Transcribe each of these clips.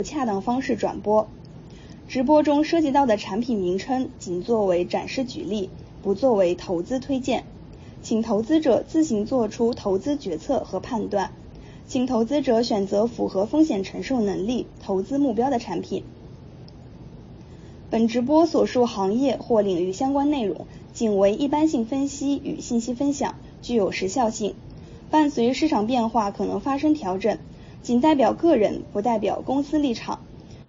恰当方式转播。直播中涉及到的产品名称仅作为展示举例，不作为投资推荐，请投资者自行做出投资决策和判断，请投资者选择符合风险承受能力、投资目标的产品。本直播所述行业或领域相关内容仅为一般性分析与信息分享，具有时效性，伴随市场变化可能发生调整，仅代表个人，不代表公司立场。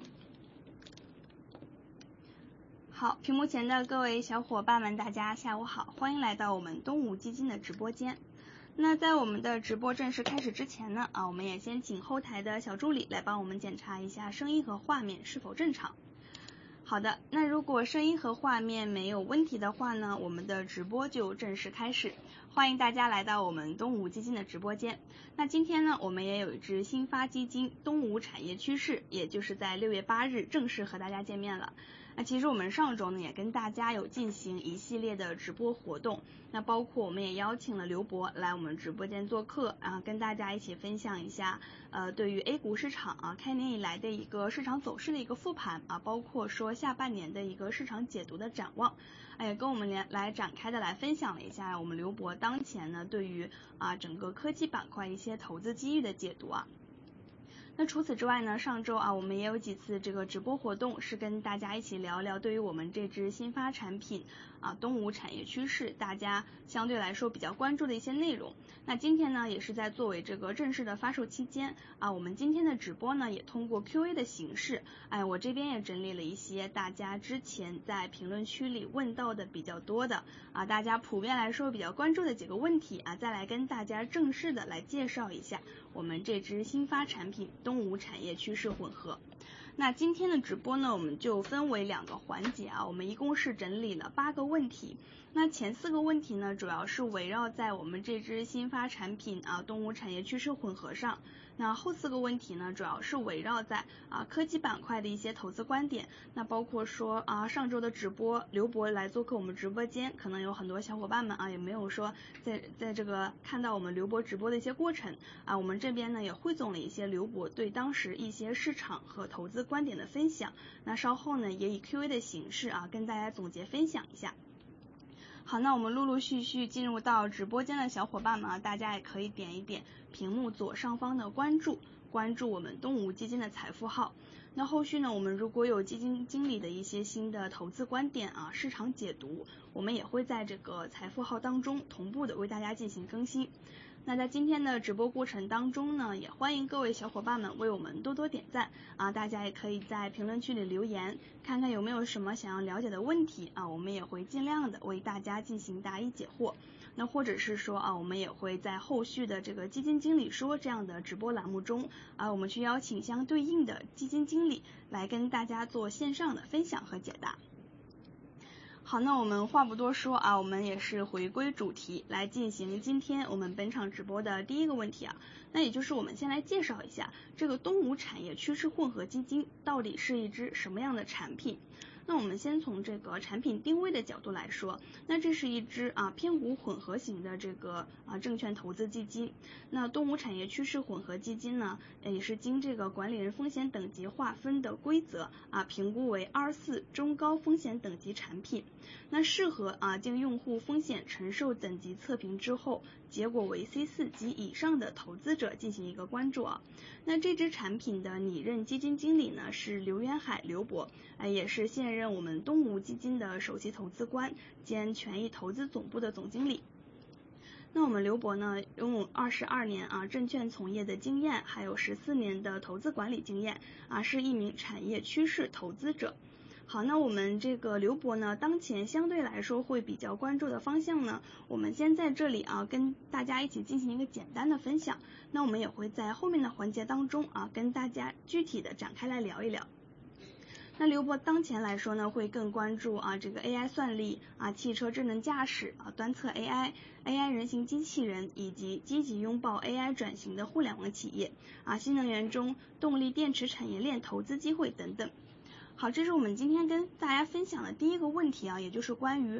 好，屏幕前的各位小伙伴们，大家下午好，欢迎来到我们东吴基金的直播间。那在我们的直播正式开始之前呢，我们也先请后台的小助理来帮我们检查一下声音和画面是否正常。好的，那如果声音和画面没有问题的话呢，我们的直播就正式开始。欢迎大家来到我们东吴基金的直播间。那今天呢，我们也有一支新发基金东吴产业趋势，也就是在6月8日正式和大家见面了。那其实我们上周呢也跟大家有进行一系列的直播活动，那包括我们也邀请了刘博来我们直播间做客，跟大家一起分享一下对于 A 股市场开年以来的一个市场走势的一个复盘包括说下半年的一个市场解读的展望，也跟我们来展开的来分享了一下我们刘博当前呢对于整个科技板块一些投资机遇的解读那除此之外呢，上周我们也有几次这个直播活动，是跟大家一起聊聊对于我们这支新发产品东吴产业趋势，大家相对来说比较关注的一些内容。那今天呢，也是在作为这个正式的发售期间我们今天的直播呢，也通过 Q&A 的形式，我这边也整理了一些大家之前在评论区里问到的比较多的大家普遍来说比较关注的几个问题再来跟大家正式的来介绍一下我们这支新发产品东吴产业趋势混合。那今天的直播呢，我们就分为2个环节我们一共是整理了8个问题。那前4个问题呢，主要是围绕在我们这支新发产品东吴产业趋势混合上。那后4个问题呢，主要是围绕在科技板块的一些投资观点。那包括说上周的直播，刘博来做客我们直播间，可能有很多小伙伴们也没有说在这个看到我们刘博直播的一些过程我们这边呢也汇总了一些刘博对当时一些市场和投资观点的分享。那稍后呢也以 Q&A 的形式跟大家总结分享一下。好，那我们陆陆续续进入到直播间的小伙伴们大家也可以点一点屏幕左上方的关注我们东吴基金的财富号。那后续呢，我们如果有基金经理的一些新的投资观点市场解读，我们也会在这个财富号当中同步的为大家进行更新。那在今天的直播过程当中呢，也欢迎各位小伙伴们为我们多多点赞大家也可以在评论区里留言，看看有没有什么想要了解的问题我们也会尽量的为大家进行答疑解惑。那或者是说我们也会在后续的这个基金经理说这样的直播栏目中我们去邀请相对应的基金经理来跟大家做线上的分享和解答。好，那我们话不多说我们也是回归主题来进行今天我们本场直播的第一个问题那也就是我们先来介绍一下这个东吴产业趋势混合基金到底是一支什么样的产品。那我们先从这个产品定位的角度来说，那这是一支偏股混合型的这个证券投资基金。那东吴产业趋势混合基金呢，也是经这个管理人风险等级划分的规则评估为2-4中高风险等级产品。那适合经用户风险承受等级测评之后，结果为 C4 及以上的投资者进行一个关注那这支产品的拟任基金经理呢是刘元海刘博，也是现任我们东吴基金的首席投资官兼权益投资总部的总经理。那我们刘博呢拥有22年证券从业的经验，还有14年的投资管理经验是一名产业趋势投资者。好，那我们这个刘博呢，当前相对来说会比较关注的方向呢，我们先在这里跟大家一起进行一个简单的分享。那我们也会在后面的环节当中跟大家具体的展开来聊一聊。那刘博当前来说呢，会更关注这个 AI 算力汽车智能驾驶端侧 AI 人形机器人，以及积极拥抱 AI 转型的互联网企业新能源中动力电池产业链投资机会等等。好，这是我们今天跟大家分享的第一个问题也就是关于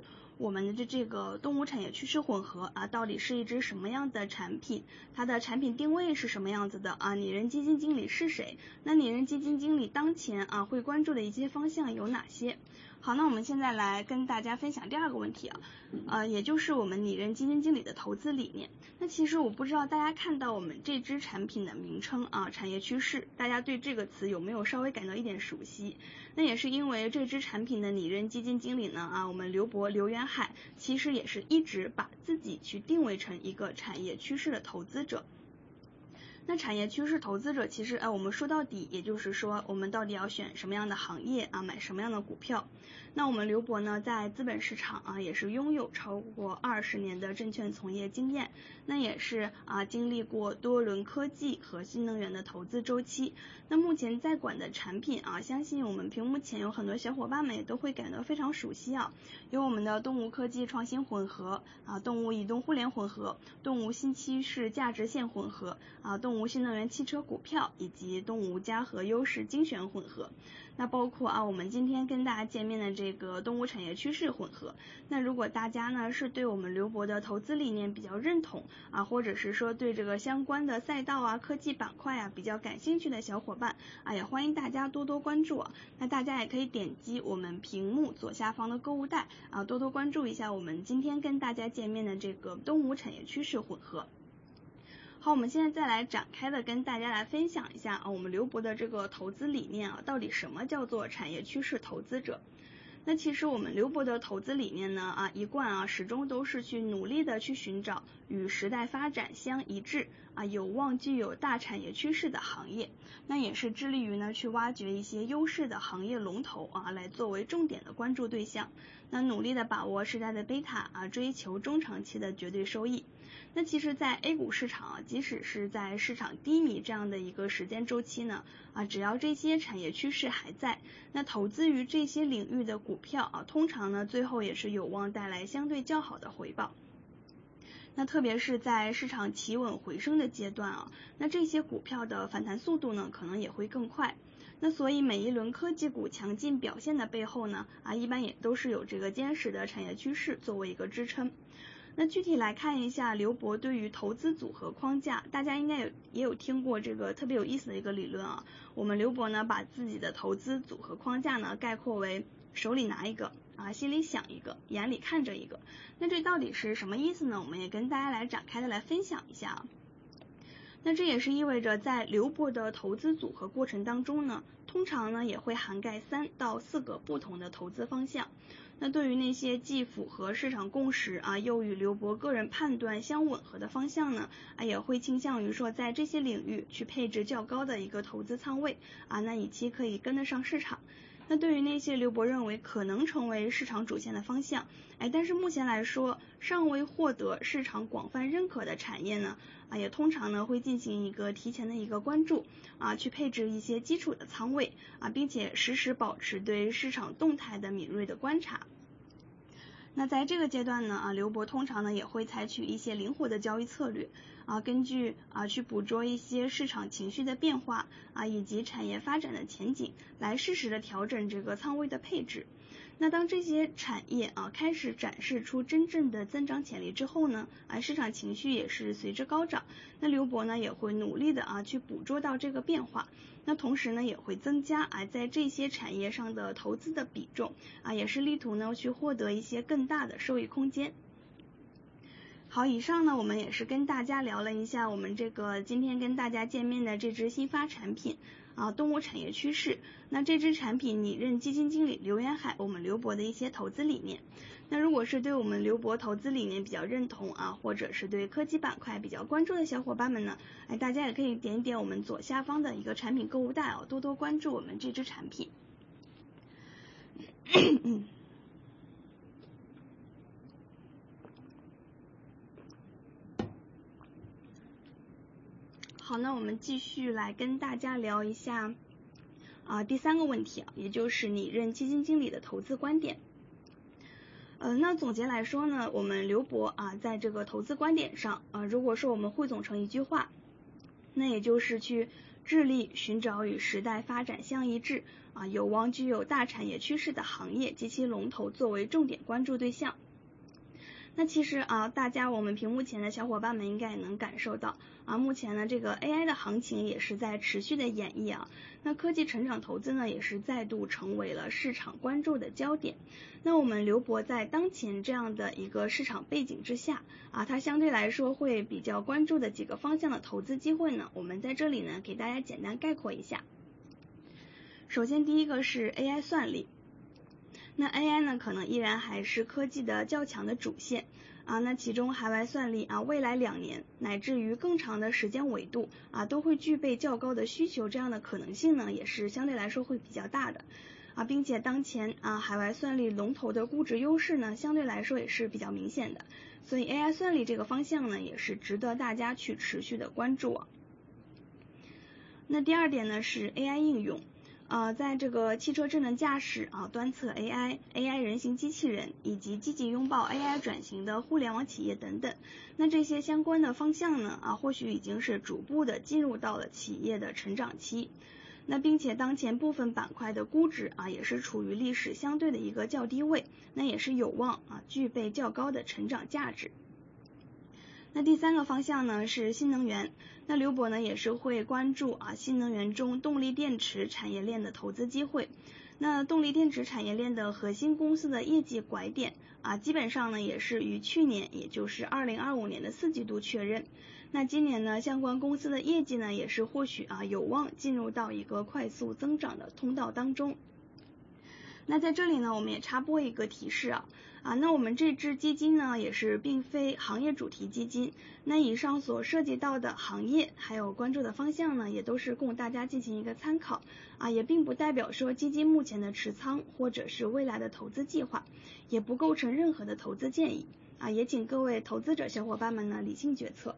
我们的这个东吴产业趋势混合啊，到底是一只什么样的产品，它的产品定位是什么样子的啊？拟人基金经理是谁？那拟人基金经理当前啊会关注的一些方向有哪些？好，那我们现在来跟大家分享第二个问题也就是我们拟人基金经理的投资理念。那其实我不知道大家看到我们这支产品的名称啊，产业趋势，大家对这个词有没有稍微感到一点熟悉？那也是因为这支产品的拟人基金经理呢我们刘元海其实也是一直把自己去定位成一个产业趋势的投资者。那产业趋势投资者其实我们说到底，也就是说我们到底要选什么样的行业啊，买什么样的股票。那我们刘博呢，在资本市场也是拥有超过20年的证券从业经验，那也是经历过多轮科技和新能源的投资周期。那目前在管的产品相信我们屏幕前有很多小伙伴们也都会感到非常熟悉有我们的东吴科技创新混合东吴移动互联混合，东吴新趋势价值线混合东吴新能源汽车股票，以及东吴嘉禾优势精选混合。那包括我们今天跟大家见面的这个东吴产业趋势混合。那如果大家呢是对我们刘博的投资理念比较认同或者是说对这个相关的赛道科技板块比较感兴趣的小伙伴也欢迎大家多多关注那大家也可以点击我们屏幕左下方的购物袋多多关注一下我们今天跟大家见面的这个东吴产业趋势混合。好，我们现在再来展开的跟大家来分享一下我们刘博的这个投资理念到底什么叫做产业趋势投资者。那其实我们刘博的投资理念呢一贯始终都是去努力的去寻找与时代发展相一致有望具有大产业趋势的行业，那也是致力于呢去挖掘一些优势的行业龙头来作为重点的关注对象，那努力的把握时代的贝塔追求中长期的绝对收益。那其实在 A 股市场即使是在市场低迷这样的一个时间周期呢只要这些产业趋势还在，那投资于这些领域的股票通常呢最后也是有望带来相对较好的回报。那特别是在市场企稳回升的阶段那这些股票的反弹速度呢可能也会更快。那所以每一轮科技股强劲表现的背后呢一般也都是有这个坚实的产业趋势作为一个支撑。那具体来看一下刘博对于投资组合框架，大家应该也有听过这个特别有意思的一个理论我们刘博呢把自己的投资组合框架呢概括为手里拿一个心里想一个，眼里看着一个。那这到底是什么意思呢？我们也跟大家来展开的来分享一下那这也是意味着在刘博的投资组合过程当中呢，通常呢也会涵盖3到4个不同的投资方向。那对于那些既符合市场共识又与刘博个人判断相吻合的方向呢也会倾向于说在这些领域去配置较高的一个投资仓位那以期可以跟得上市场。那对于那些刘博认为可能成为市场主线的方向但是目前来说尚未获得市场广泛认可的产业呢也通常呢会进行一个提前的一个关注去配置一些基础的仓位并且时时保持对市场动态的敏锐的观察。那在这个阶段呢刘博通常呢也会采取一些灵活的交易策略根据去捕捉一些市场情绪的变化以及产业发展的前景，来适时的调整这个仓位的配置。那当这些产业开始展示出真正的增长潜力之后呢市场情绪也是随之高涨，那刘博呢也会努力的去捕捉到这个变化，那同时呢也会增加在这些产业上的投资的比重也是力图呢去获得一些更大的收益空间。好，以上呢我们也是跟大家聊了一下我们这个今天跟大家见面的这支新发产品东吴产业趋势。那这支产品拟任基金经理刘元海我们刘博的一些投资理念。那如果是对我们刘博投资理念比较认同或者是对科技板块比较关注的小伙伴们呢大家也可以点一点我们左下方的一个产品购物袋多多关注我们这支产品。好，那我们继续来跟大家聊一下第3个问题也就是拟任基金经理的投资观点。那总结来说呢，我们刘博在这个投资观点上如果说我们汇总成一句话，那也就是去致力寻找与时代发展相一致有望具有大产业趋势的行业及其龙头作为重点关注对象。 那其实我们屏幕前的小伙伴们应该也能感受到目前呢这个 AI 的行情也是在持续的演绎那科技成长投资呢也是再度成为了市场关注的焦点。那我们刘博在当前这样的一个市场背景之下它相对来说会比较关注的几个方向的投资机会呢，我们在这里呢给大家简单概括一下。首先第一个是 AI 算力。那 AI 呢可能依然还是科技的较强的主线那其中海外算力未来2年乃至于更长的时间维度都会具备较高的需求，这样的可能性呢也是相对来说会比较大的并且当前海外算力龙头的估值优势呢相对来说也是比较明显的，所以 AI 算力这个方向呢也是值得大家去持续的关注那第二点呢是 AI 应用在这个汽车智能驾驶端侧 AI 人形机器人以及积极拥抱 AI 转型的互联网企业等等，那这些相关的方向呢或许已经是逐步的进入到了企业的成长期。那并且当前部分板块的估值也是处于历史相对的一个较低位，那也是有望具备较高的成长价值。那第三个方向呢是新能源，那刘博呢也是会关注新能源中动力电池产业链的投资机会。那动力电池产业链的核心公司的业绩拐点基本上呢也是于去年，也就是2025年的4季度确认。那今年呢相关公司的业绩呢也是或许有望进入到一个快速增长的通道当中。那在这里呢我们也插播一个提示那我们这支基金呢也是并非行业主题基金，那以上所涉及到的行业还有关注的方向呢也都是供大家进行一个参考也并不代表说基金目前的持仓或者是未来的投资计划，也不构成任何的投资建议也请各位投资者小伙伴们呢理性决策。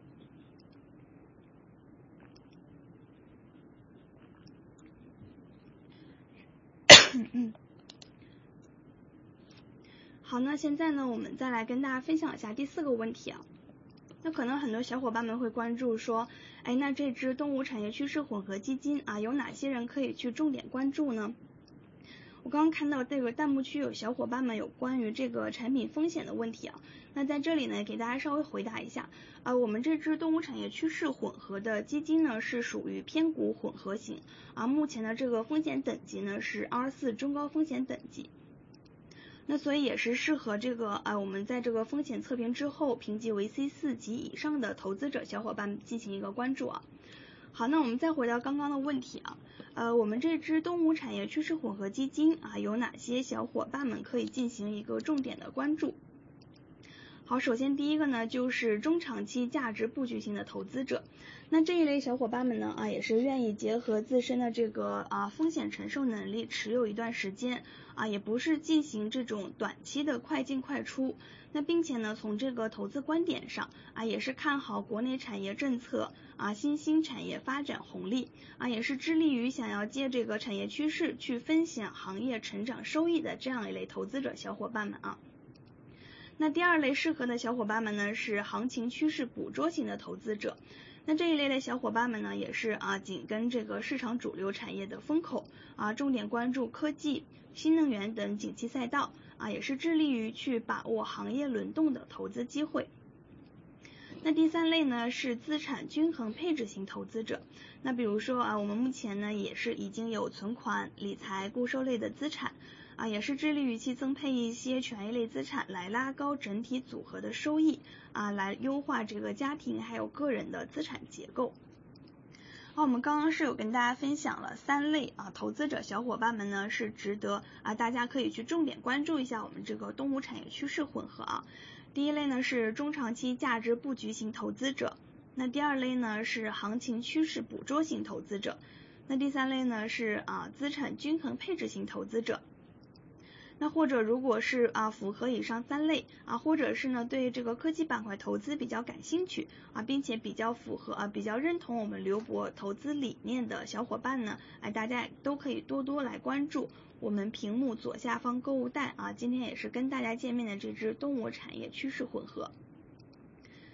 好，那现在呢我们再来跟大家分享一下第4个问题那可能很多小伙伴们会关注说那这支东吴产业趋势混合基金有哪些人可以去重点关注呢？我刚刚看到这个弹幕区有小伙伴们有关于这个产品风险的问题那在这里呢给大家稍微回答一下我们这支东吴产业趋势混合的基金呢是属于偏股混合型目前的这个风险等级呢是 R4 中高风险等级。那所以也是适合这个我们在这个风险测评之后评级为 C4 级以上的投资者小伙伴进行一个关注好，那我们再回到刚刚的问题我们这支东吴产业趋势混合基金有哪些小伙伴们可以进行一个重点的关注？好，首先第一个呢就是中长期价值布局型的投资者。那这一类小伙伴们呢也是愿意结合自身的这个风险承受能力持有一段时间也不是进行这种短期的快进快出。那并且呢从这个投资观点上也是看好国内产业政策新兴产业发展红利也是致力于想要借这个产业趋势去分享行业成长收益的这样一类投资者小伙伴们那第二类适合的小伙伴们呢是行情趋势捕捉型的投资者。那这一类的小伙伴们呢也是紧跟这个市场主流产业的风口重点关注科技、新能源等景气赛道也是致力于去把握行业轮动的投资机会。那第三类呢是资产均衡配置型投资者。那比如说我们目前呢也是已经有存款、理财、固收类的资产也是致力于去增配一些权益类资产来拉高整体组合的收益来优化这个家庭还有个人的资产结构。好，我们刚刚是有跟大家分享了3类投资者小伙伴们呢是值得大家可以去重点关注一下我们这个东吴产业趋势混合第一类呢是中长期价值布局型投资者，那第二类呢是行情趋势捕捉型投资者，那第三类呢是资产均衡配置型投资者。那或者如果是符合以上3类或者是呢对这个科技板块投资比较感兴趣并且比较符合比较认同我们刘博投资理念的小伙伴呢大家都可以多多来关注我们屏幕左下方购物袋今天也是跟大家见面的这支东吴产业趋势混合。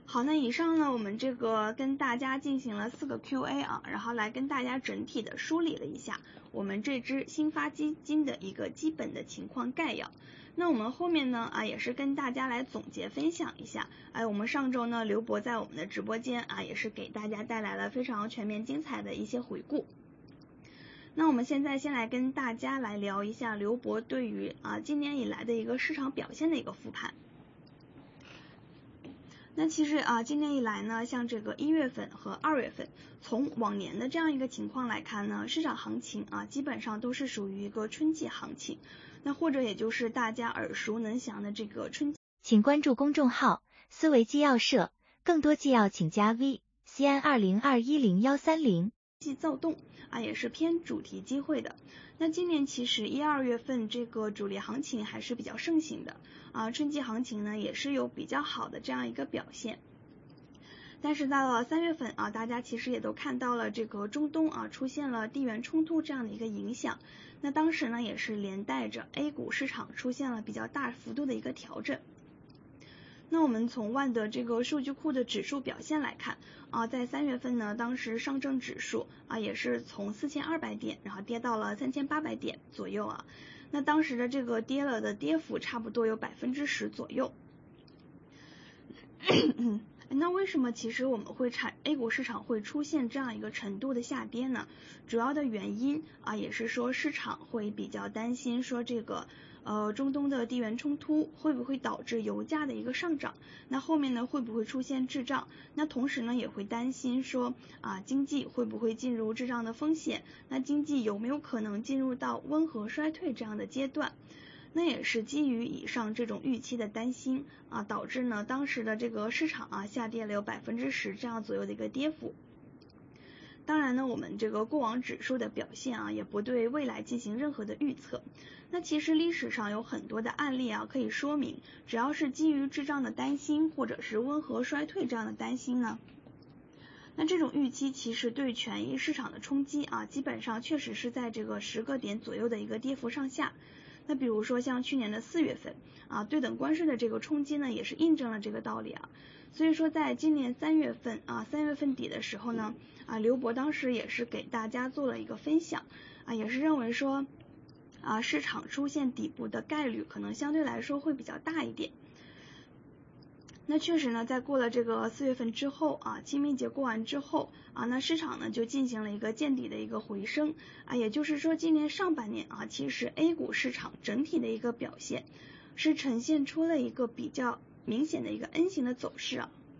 好，那以上呢，我们这个跟大家进行了4个 Q&A 啊，然后来跟大家整体的梳理了一下我们这支新发基金的一个基本的情况概要。那我们后面呢也是跟大家来总结分享一下，我们上周呢刘博在我们的直播间也是给大家带来了非常全面精彩的一些回顾。那我们现在先来跟大家来聊一下刘博对于今年以来的一个市场表现的一个复盘。那其实今年以来呢，像这个1月份和2月份，从往年的这样一个情况来看呢，市场行情基本上都是属于一个春季行情，那或者也就是大家耳熟能详的这个春季。 请关注公众号思维纪要社，更多纪要请加 VCN20210130。 季躁动也是偏主题机会的。那今年其实1、2月份这个主力行情还是比较盛行的春季行情呢也是有比较好的这样一个表现。但是到了3月份大家其实也都看到了这个中东出现了地缘冲突这样的一个影响，那当时呢也是连带着 A 股市场出现了比较大幅度的一个调整。那我们从万德这个数据库的指数表现来看在3月份呢，当时上证指数也是从4200点然后跌到了3800点左右那当时的这个跌了的跌幅差不多有10%左右。那为什么其实我们会A 股市场会出现这样一个程度的下跌呢？主要的原因也是说市场会比较担心说这个中东的地缘冲突会不会导致油价的一个上涨，那后面呢会不会出现滞胀，那同时呢也会担心说经济会不会进入滞胀的风险，那经济有没有可能进入到温和衰退这样的阶段。那也是基于以上这种预期的担心导致呢当时的这个市场下跌了有10%这样左右的一个跌幅。当然呢，我们这个过往指数的表现也不对未来进行任何的预测。那其实历史上有很多的案例可以说明，只要是基于滞胀的担心或者是温和衰退这样的担心呢，那这种预期其实对权益市场的冲击基本上确实是在这个10个点左右的一个跌幅上下。那比如说像去年的4月份对等关税的这个冲击呢，也是印证了这个道理所以说在今年3月份3月份底的时候呢刘博当时也是给大家做了一个分享也是认为说市场出现底部的概率可能相对来说会比较大一点。那确实呢，在过了这个4月份之后清明节过完之后那市场呢就进行了一个见底的一个回升也就是说今年上半年其实 A 股市场整体的一个表现是呈现出了一个比较明显的一个 N 型的走势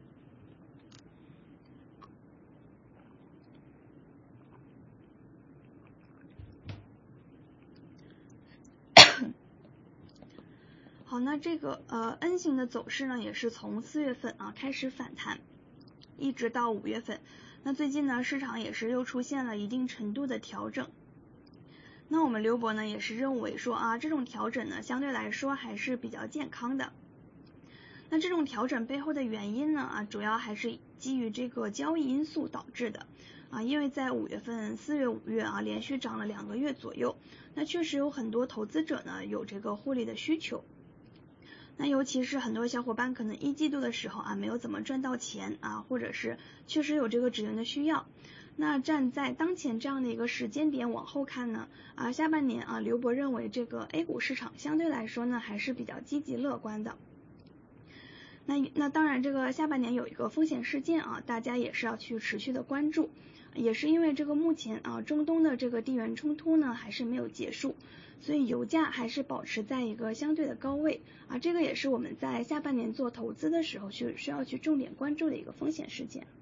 好，那这个N 型的走势呢，也是从4月份开始反弹，一直到5月份。那最近呢，市场也是又出现了一定程度的调整。那我们刘博呢，也是认为说这种调整呢，相对来说还是比较健康的。那这种调整背后的原因呢主要还是基于这个交易因素导致的因为在5月份、4月、5月连续涨了2个月左右，那确实有很多投资者呢有这个获利的需求。那尤其是很多小伙伴可能1季度的时候没有怎么赚到钱或者是确实有这个止盈的需要。那站在当前这样的一个时间点往后看呢下半年刘博认为这个 A 股市场相对来说呢还是比较积极乐观的。那当然这个下半年有一个风险事件大家也是要去持续的关注，也是因为这个目前中东的这个地缘冲突呢还是没有结束，所以油价还是保持在一个相对的高位这个也是我们在下半年做投资的时候需要去重点关注的一个风险事件。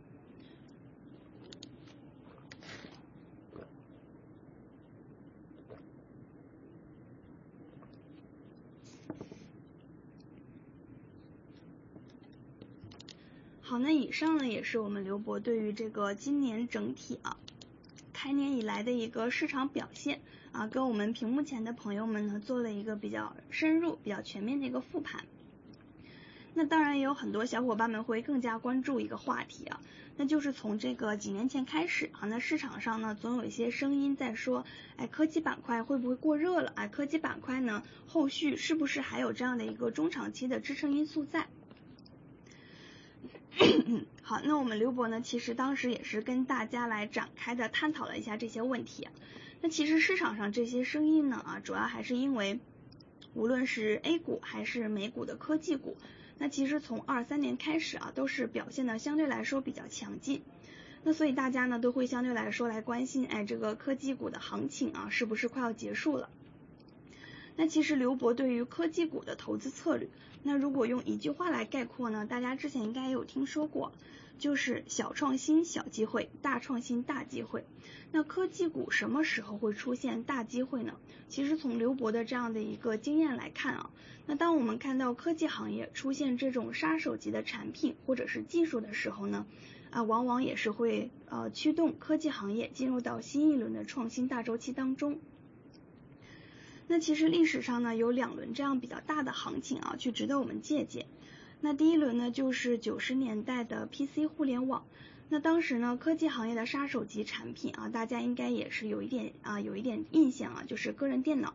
好，那以上呢也是我们刘博对于这个今年整体开年以来的一个市场表现跟我们屏幕前的朋友们呢做了一个比较深入、比较全面的一个复盘。那当然也有很多小伙伴们会更加关注一个话题那就是从这个几年前开始那市场上呢总有一些声音在说科技板块会不会过热了科技板块呢后续是不是还有这样的一个中长期的支撑因素在。 好，那我们刘博呢，其实当时也是跟大家来展开的探讨了一下这些问题。那其实市场上这些声音呢，主要还是因为无论是 A 股还是美股的科技股，那其实从23年开始都是表现的相对来说比较强劲。那所以大家呢都会相对来说来关心，这个科技股的行情是不是快要结束了？那其实刘博对于科技股的投资策略，那如果用一句话来概括呢，大家之前应该也有听说过，就是小创新小机会，大创新大机会。那科技股什么时候会出现大机会呢？其实从刘博的这样的一个经验来看那当我们看到科技行业出现这种杀手级的产品或者是技术的时候呢，往往也是会驱动科技行业进入到新一轮的创新大周期当中。那其实历史上呢有2轮这样比较大的行情去值得我们借鉴。那第一轮呢就是90年代的 PC 互联网。那当时呢科技行业的杀手级产品大家应该也是有一点印象就是个人电脑。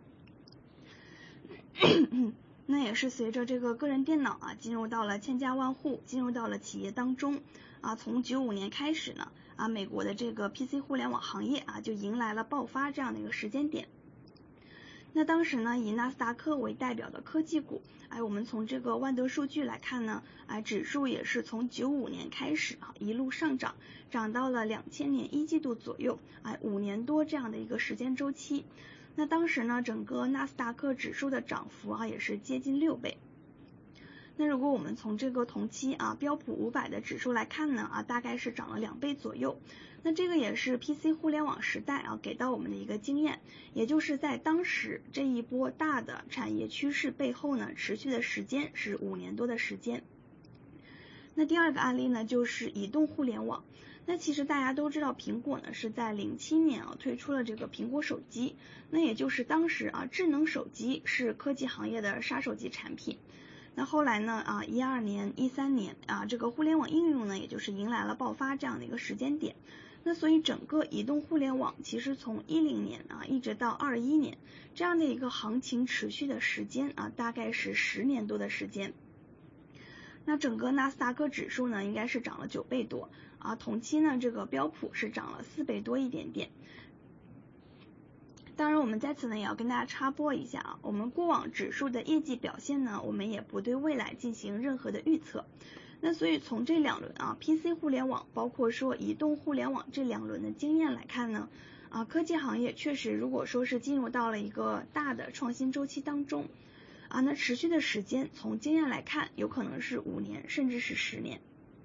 那也是随着这个个人电脑进入到了千家万户，进入到了企业当中从95年开始呢美国的这个 PC 互联网行业就迎来了爆发这样的一个时间点。那当时呢以纳斯达克为代表的科技股，我们从这个万德数据来看呢，指数也是从95年开始一路上涨，涨到了2000年1季度左右，5年多这样的一个时间周期。那当时呢整个纳斯达克指数的涨幅也是接近6倍。那如果我们从这个同期标普500的指数来看呢大概是涨了2倍左右。那这个也是 PC 互联网时代给到我们的一个经验，也就是在当时这一波大的产业趋势背后呢，持续的时间是5年多的时间。那第二个案例呢就是移动互联网。那其实大家都知道苹果呢是在07年推出了这个苹果手机，那也就是当时智能手机是科技行业的杀手级产品。那后来呢12年13年这个互联网应用呢也就是迎来了爆发这样的一个时间点。那所以整个移动互联网其实从10年一直到21年这样的一个行情持续的时间大概是10年多的时间。那整个纳斯达克指数呢应该是涨了9倍多同期呢这个标普是涨了4倍多一点点。当然我们在此呢也要跟大家插播一下我们过往指数的业绩表现呢我们也不对未来进行任何的预测。那所以从这2轮PC 互联网包括说移动互联网这2轮的经验来看呢科技行业确实如果说是进入到了一个大的创新周期当中那持续的时间从经验来看有可能是5年甚至是10年。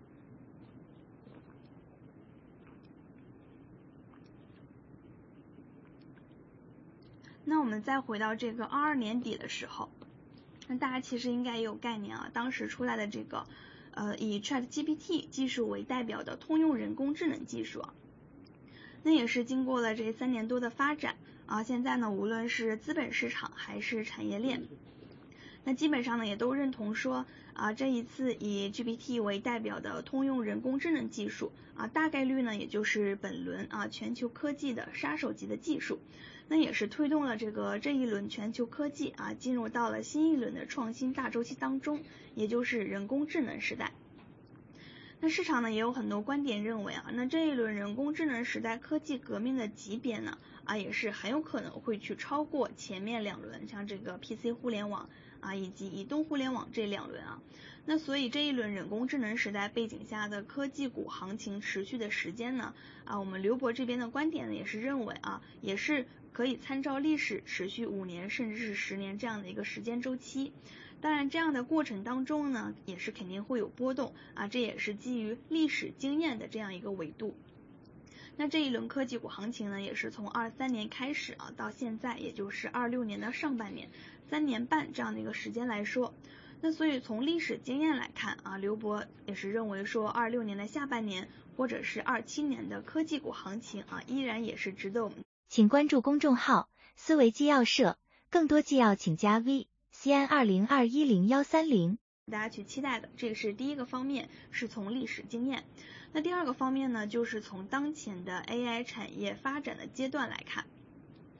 那我们再回到这个22年底的时候，那大家其实应该也有概念当时出来的这个以 ChatGPT 技术为代表的通用人工智能技术那也是经过了这3年多的发展现在呢无论是资本市场还是产业链，那基本上呢也都认同说这一次以 GPT 为代表的通用人工智能技术大概率呢也就是本轮全球科技的杀手级的技术，那也是推动了这一轮全球科技进入到了新一轮的创新大周期当中，也就是人工智能时代。那市场呢也有很多观点认为那这一轮人工智能时代科技革命的级别呢也是很有可能会去超过前面2轮，像这个 PC 互联网以及移动互联网这2轮那所以这一轮人工智能时代背景下的科技股行情持续的时间呢我们刘博这边的观点呢也是认为也是可以参照历史持续5年甚至是10年这样的一个时间周期。当然这样的过程当中呢也是肯定会有波动这也是基于历史经验的这样一个维度。那这一轮科技股行情呢也是从23年开始到现在也就是26年的上半年3年半这样的一个时间来说，那所以从历史经验来看刘博也是认为说26年的下半年或者是27年的科技股行情依然也是值得我们。 请关注公众号思维纪要社，更多纪要请加 VCN20210130 大家去期待的。这个是第一个方面，是从历史经验。那第二个方面呢，就是从当前的 AI 产业发展的阶段来看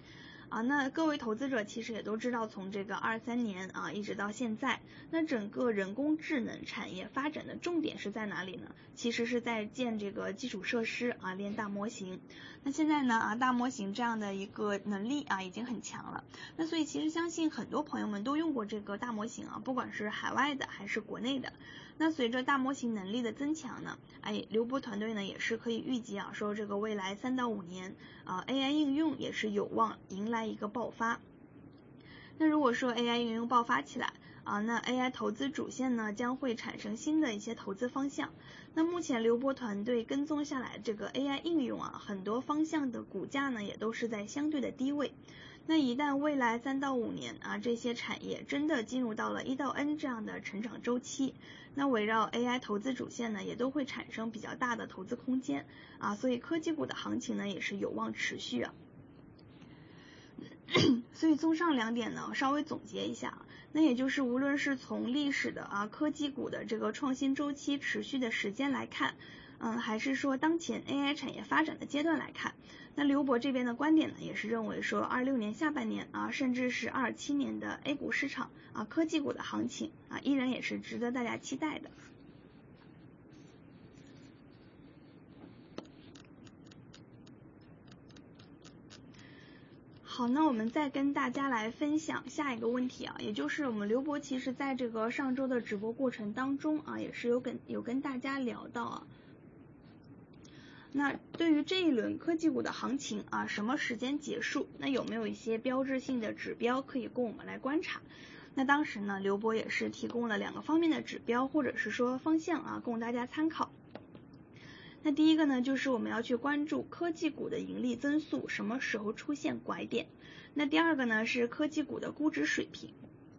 那各位投资者其实也都知道，从这个23年一直到现在，那整个人工智能产业发展的重点是在哪里呢？其实是在建这个基础设施练大模型。那现在呢大模型这样的一个能力已经很强了。那所以其实相信很多朋友们都用过这个大模型不管是海外的还是国内的。那随着大模型能力的增强呢，刘波团队呢也是可以预计说这个未来3到5年AI 应用也是有望迎来一个爆发。那如果说 AI 应用爆发起来那 AI 投资主线呢将会产生新的一些投资方向。那目前刘波团队跟踪下来这个 AI 应用很多方向的股价呢也都是在相对的低位。那一旦未来3到5年这些产业真的进入到了1到 N 这样的成长周期，那围绕 AI 投资主线呢也都会产生比较大的投资空间所以科技股的行情呢也是有望持续所以综上两点呢，稍微总结一下那也就是无论是从历史的科技股的这个创新周期持续的时间来看，还是说当前 AI 产业发展的阶段来看，那刘博这边的观点呢，也是认为说26年下半年甚至是27年的 A 股市场科技股的行情依然也是值得大家期待的。好，那我们再跟大家来分享下一个问题也就是我们刘博其实在这个上周的直播过程当中也是有跟大家聊到那对于这一轮科技股的行情什么时间结束？那有没有一些标志性的指标可以供我们来观察？那当时呢，刘博也是提供了2个方面的指标或者是说方向供大家参考。那第一个呢，就是我们要去关注科技股的盈利增速什么时候出现拐点。那第二个呢，是科技股的估值水平。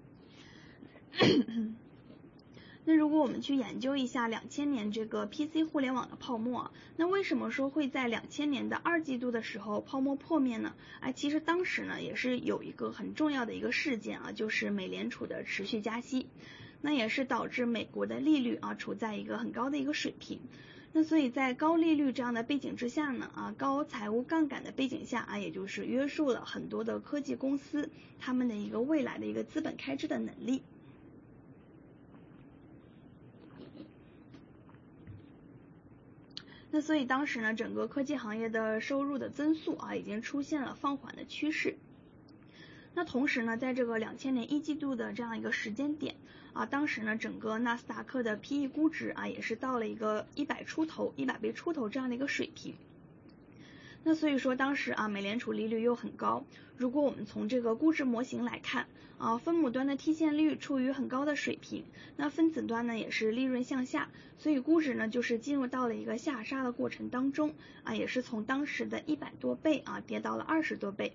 那如果我们去研究一下2000年这个 PC 互联网的泡沫那为什么说会在2000年的2季度的时候泡沫破灭呢？其实当时呢也是有一个很重要的一个事件就是美联储的持续加息，那也是导致美国的利率处在一个很高的一个水平。那所以在高利率这样的背景之下呢高财务杠杆的背景下也就是约束了很多的科技公司他们的一个未来的一个资本开支的能力。那所以当时呢，整个科技行业的收入的增速已经出现了放缓的趋势。那同时呢，在这个2000年1季度的这样一个时间点当时呢，整个纳斯达克的 PE 估值也是到了一个100倍出头这样的一个水平。那所以说当时美联储利率又很高，如果我们从这个估值模型来看分母端的T现率处于很高的水平，那分子端呢也是利润向下，所以估值呢就是进入到了一个下杀的过程当中也是从当时的100多倍跌到了20多倍。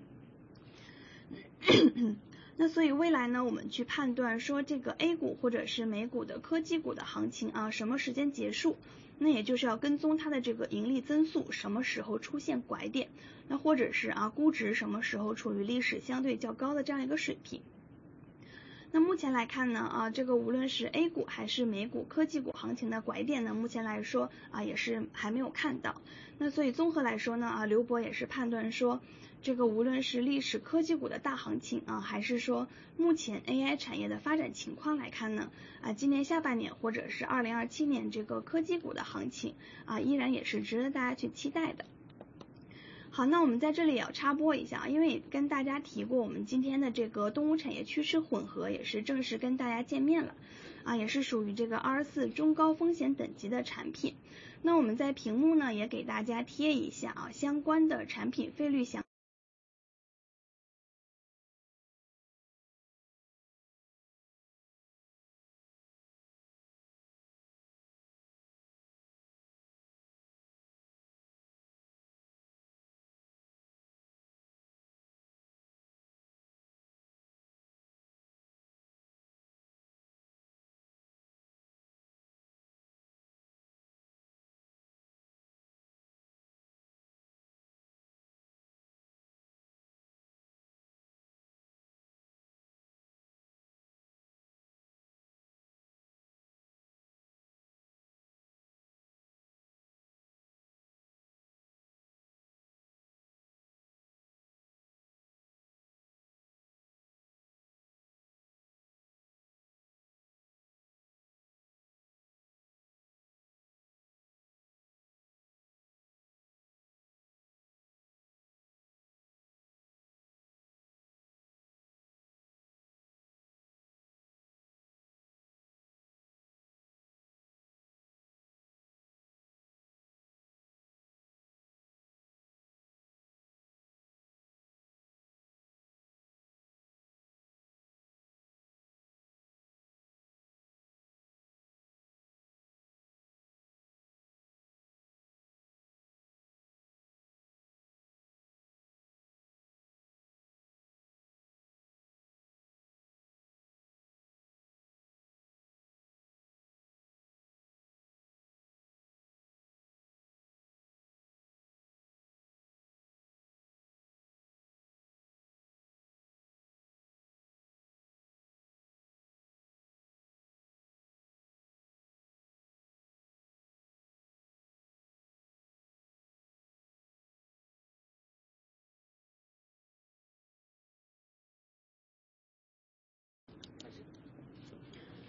那所以未来呢，我们去判断说这个 A 股或者是美股的科技股的行情什么时间结束，那也就是要跟踪它的这个盈利增速什么时候出现拐点，那或者是估值什么时候处于历史相对较高的这样一个水平。那目前来看呢这个无论是 A 股还是美股科技股行情的拐点呢，目前来说也是还没有看到。那所以综合来说呢刘博也是判断说，这个无论是历史科技股的大行情还是说目前 AI 产业的发展情况来看呢今年下半年或者是2027年这个科技股的行情依然也是值得大家去期待的。好，那我们在这里也要插播一下因为也跟大家提过，我们今天的这个东吴产业趋势混合也是正式跟大家见面了也是属于这个24中高风险等级的产品。那我们在屏幕呢也给大家贴一下相关的产品费率详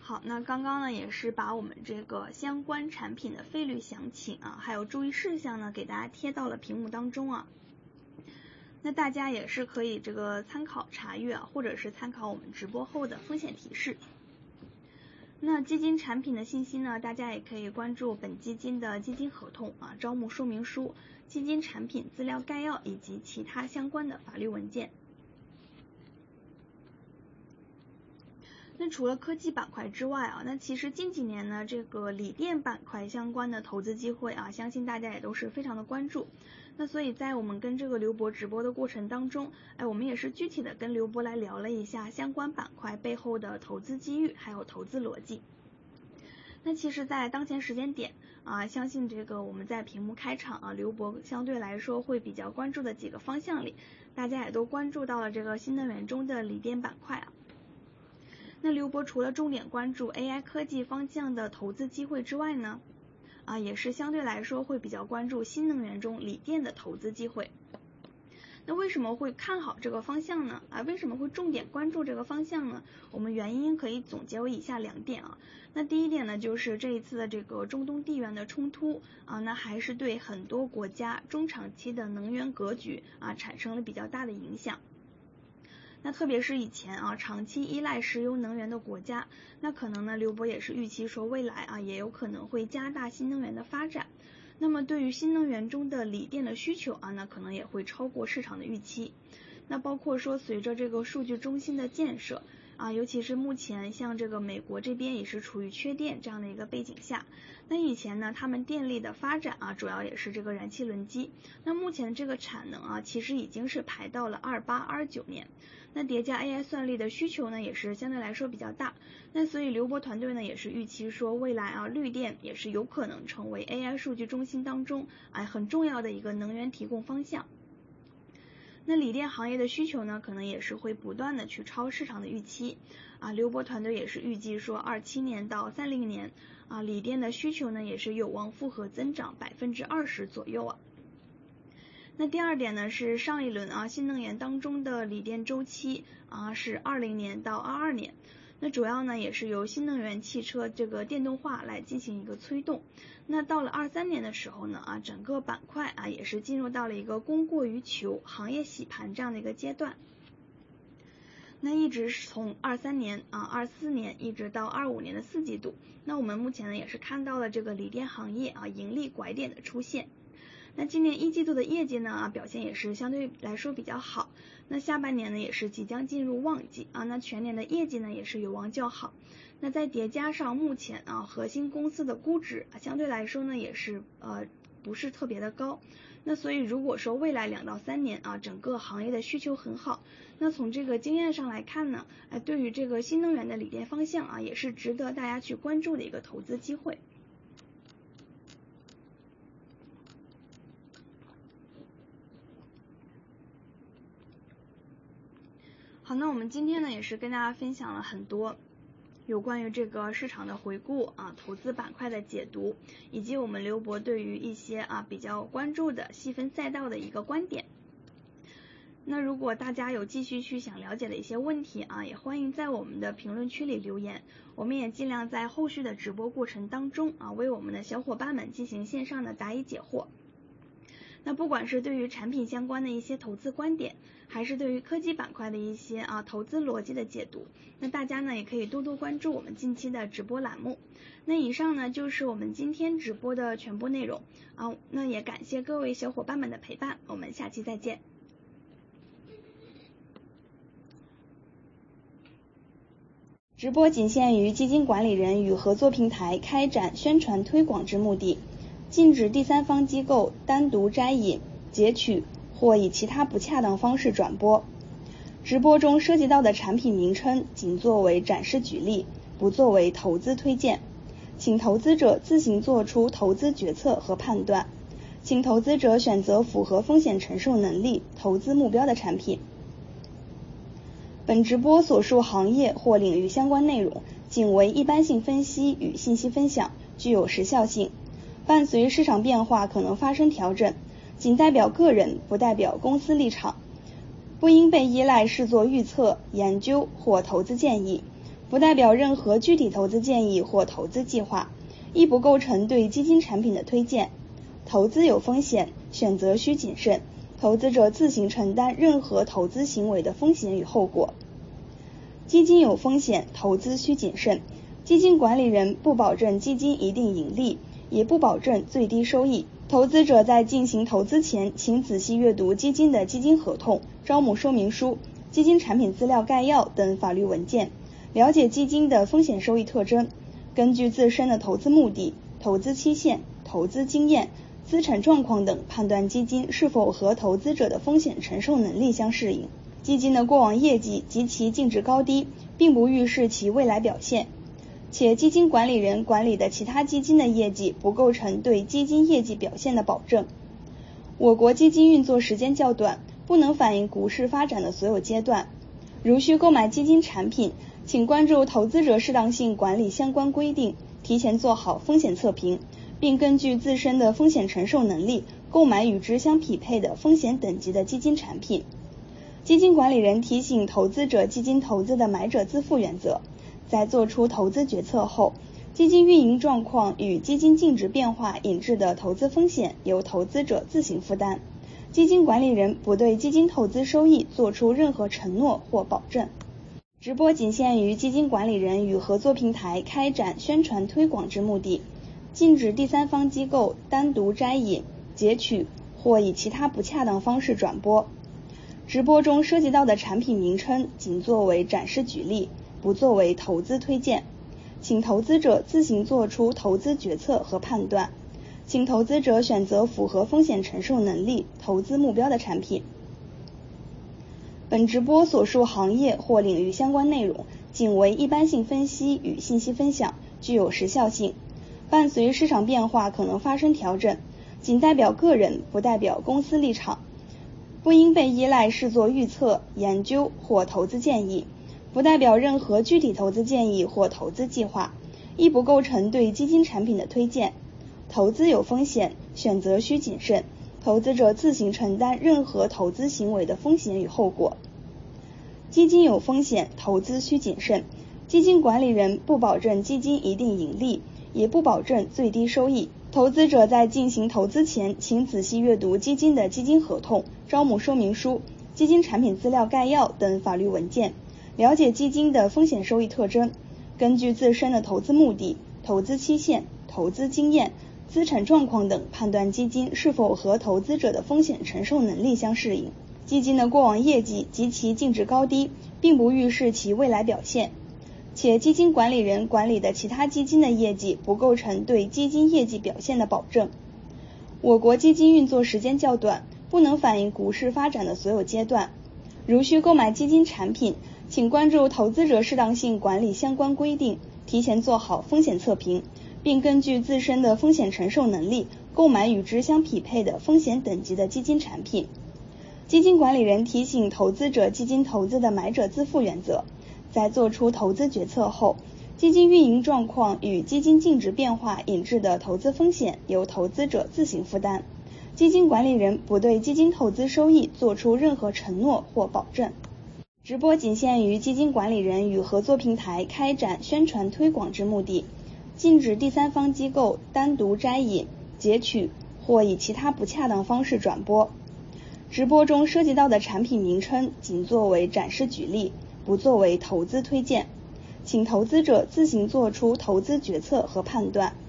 好，那刚刚呢也是把我们这个相关产品的费率详情还有注意事项呢给大家贴到了屏幕当中那大家也是可以这个参考查阅或者是参考我们直播后的风险提示。那基金产品的信息呢，大家也可以关注本基金的基金合同招募说明书、基金产品资料概要以及其他相关的法律文件。那除了科技板块之外那其实近几年呢，这个锂电板块相关的投资机会相信大家也都是非常的关注。那所以在我们跟这个刘博直播的过程当中，我们也是具体的跟刘博来聊了一下相关板块背后的投资机遇还有投资逻辑。那其实在当前时间点相信这个我们在屏幕开场刘博相对来说会比较关注的几个方向里，大家也都关注到了这个新能源中的锂电板块那刘博除了重点关注 AI 科技方向的投资机会之外呢，也是相对来说会比较关注新能源中锂电的投资机会。那为什么会看好这个方向呢？为什么会重点关注这个方向呢？我们原因可以总结为以下2点那第一点呢，就是这一次的这个中东地缘的冲突那还是对很多国家中长期的能源格局产生了比较大的影响。那特别是以前长期依赖石油能源的国家，那可能呢刘博也是预期说未来也有可能会加大新能源的发展。那么对于新能源中的锂电的需求那可能也会超过市场的预期。那包括说随着这个数据中心的建设尤其是目前像这个美国这边也是处于缺电这样的一个背景下，那以前呢他们电力的发展主要也是这个燃气轮机，那目前这个产能其实已经是排到了28、29年，那叠加 AI 算力的需求呢也是相对来说比较大，那所以刘博团队呢也是预期说未来绿电也是有可能成为 AI 数据中心当中很重要的一个能源提供方向。那锂电行业的需求呢可能也是会不断的去超市场的预期刘博团队也是预计说27年到30年锂电的需求呢也是有望复合增长20%左右那第二点呢是上一轮新能源当中的锂电周期是20年到22年，那主要呢也是由新能源汽车这个电动化来进行一个催动。那到了23年的时候呢整个板块也是进入到了一个供过于求、行业洗盘这样的一个阶段。那一直是从23年24年一直到25年的4季度，那我们目前呢也是看到了这个锂电行业盈利拐点的出现。那今年1季度的业绩呢表现也是相对来说比较好，那下半年呢也是即将进入旺季那全年的业绩呢也是有望较好。那再叠加上目前核心公司的估值相对来说呢也是不是特别的高，那所以如果说未来2到3年整个行业的需求很好，那从这个经验上来看呢对于这个新能源的锂电方向也是值得大家去关注的一个投资机会。好，那我们今天呢也是跟大家分享了很多有关于这个市场的回顾投资板块的解读，以及我们刘博对于一些比较关注的细分赛道的一个观点。那如果大家有继续去想了解的一些问题也欢迎在我们的评论区里留言，我们也尽量在后续的直播过程当中为我们的小伙伴们进行线上的答疑解惑。那不管是对于产品相关的一些投资观点，还是对于科技板块的一些投资逻辑的解读，那大家呢也可以多多关注我们近期的直播栏目。那以上呢就是我们今天直播的全部内容那也感谢各位小伙伴们的陪伴，我们下期再见。直播仅限于基金管理人与合作平台开展宣传推广之目的，禁止第三方机构单独摘引、截取或以其他不恰当方式转播。直播中涉及到的产品名称仅作为展示举例，不作为投资推荐，请投资者自行做出投资决策和判断，请投资者选择符合风险承受能力、投资目标的产品。本直播所述行业或领域相关内容仅为一般性分析与信息分享，具有时效性，伴随市场变化可能发生调整，仅代表个人，不代表公司立场，不应被依赖视作预测、研究或投资建议， 不代表任何具体投资建议或投资计划，亦不构成对基金产品的推荐。投资有风险，选择需谨慎，投资者自行承担任何投资行为的风险与后果。基金有风险，投资需谨慎。基金管理人不保证基金一定盈利，也不保证最低收益。投资者在进行投资前，请仔细阅读基金的基金合同、招募说明书、基金产品资料概要等法律文件，了解基金的风险收益特征，根据自身的投资目的、投资期限、投资经验、资产状况等判断基金是否和投资者的风险承受能力相适应。基金的过往业绩及其净值高低并不预示其未来表现，且基金管理人管理的其他基金的业绩不构成对基金业绩表现的保证。我国基金运作时间较短，不能反映股市发展的所有阶段。如需购买基金产品，请关注投资者适当性管理相关规定，提前做好风险测评，并根据自身的风险承受能力购买与之相匹配的风险等级的基金产品。基金管理人提醒投资者基金投资的买者自负原则，在做出投资决策后，基金运营状况与基金净值变化引致的投资风险由投资者自行负担，基金管理人不对基金投资收益做出任何承诺或保证。直播仅限于基金管理人与合作平台开展宣传推广之目的，禁止第三方机构单独摘引、截取或以其他不恰当方式转播。直播中涉及到的产品名称仅作为展示举例，不作为投资推荐，请投资者自行做出投资决策和判断，请投资者选择符合风险承受能力、投资目标的产品。本直播所述行业或领域相关内容仅为一般性分析与信息分享，具有时效性，伴随市场变化可能发生调整，仅代表个人，不代表公司立场，不应被依赖视作预测、研究或投资建议，不代表任何具体投资建议或投资计划，亦不构成对基金产品的推荐。投资有风险，选择需谨慎，投资者自行承担任何投资行为的风险与后果。基金有风险，投资需谨慎。基金管理人不保证基金一定盈利，也不保证最低收益。投资者在进行投资前，请仔细阅读基金的基金合同、招募说明书、基金产品资料概要等法律文件，了解基金的风险收益特征，根据自身的投资目的、投资期限、投资经验、资产状况等判断基金是否和投资者的风险承受能力相适应。基金的过往业绩及其净值高低并不预示其未来表现，且基金管理人管理的其他基金的业绩不构成对基金业绩表现的保证。我国基金运作时间较短，不能反映股市发展的所有阶段。如需购买基金产品，请关注投资者适当性管理相关规定，提前做好风险测评，并根据自身的风险承受能力购买与之相匹配的风险等级的基金产品。基金管理人提醒投资者基金投资的买者自负原则，在做出投资决策后，基金运营状况与基金净值变化引致的投资风险由投资者自行负担，基金管理人不对基金投资收益做出任何承诺或保证。直播仅限于基金管理人与合作平台开展宣传推广之目的，禁止第三方机构单独摘引、截取或以其他不恰当方式转播。直播中涉及到的产品名称仅作为展示举例，不作为投资推荐，请投资者自行做出投资决策和判断，